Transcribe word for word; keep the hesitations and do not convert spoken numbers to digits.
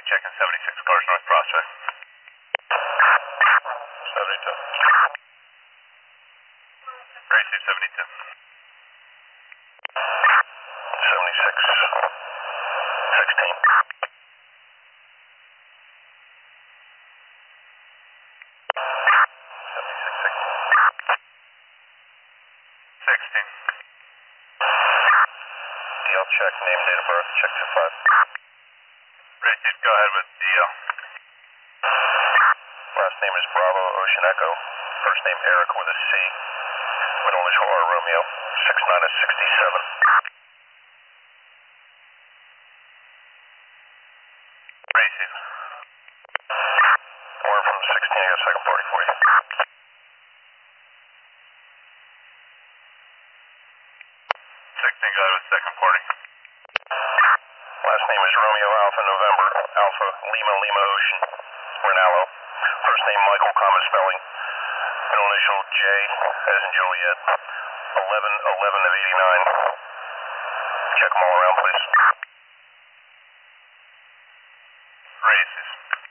checking seventy-six cars North Prospect. seventy-two. Gracie, seventy-two. seventy-six. sixteen. seventy-six, sixteen. sixteen. D L check, name, date of birth, check two five. Gracie, go ahead with D L. Last name is Bravo Ocean Echo. First name Eric with a C. Middle initial R Romeo. six nine of sixty-seven. Gracie. We're from sixteen, I got a second party for you. sixteen, go ahead with second party. Last name is Romeo Alpha November. Alpha Lima Lima Ocean. Renalo. First name Michael, common spelling. Middle initial J, as in Juliet. eleven eleven of eighty-nine. Check them all around, please. Races.